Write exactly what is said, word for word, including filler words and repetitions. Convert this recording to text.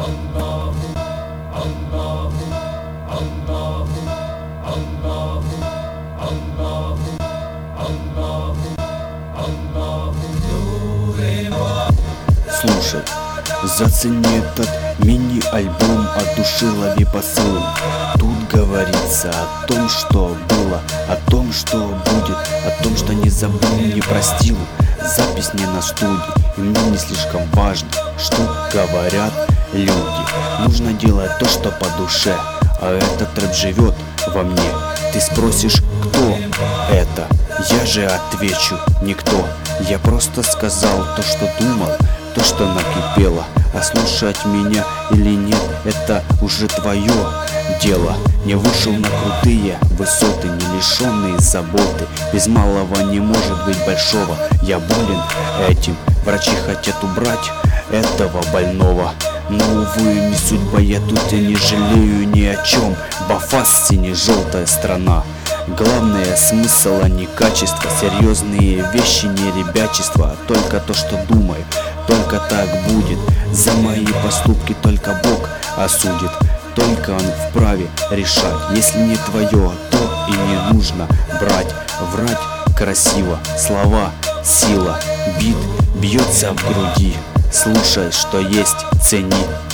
Слушай, зацени этот мини-альбом, от души лови посыл. Тут говорится о том, что было, о том, что будет, о том, что не забыл, не простил. Запись не на студии, и мне не слишком важно, что говорят люди. Нужно делать то, что по душе, а этот рэп живет во мне. Ты спросишь, кто это? Я же отвечу: никто. Я просто сказал то, что думал, то, что накипело. А слушать меня или нет, это уже твое дело. Не вышел на крутые высоты, не лишенные заботы. Без малого не может быть большого. Я болен этим, врачи хотят убрать этого больного. Но, увы, не судьба, я тут и не жалею ни о чем. Бафас, сине-желтая страна. Главное смысл, а не качество. Серьезные вещи, не ребячество, а только то, что думаю. Только так будет. За мои поступки только Бог осудит. Только Он вправе решать. Если не твое, то и не нужно брать. Врать красиво, слова, сила. Бит бьется в груди. Слушай, что есть, цени.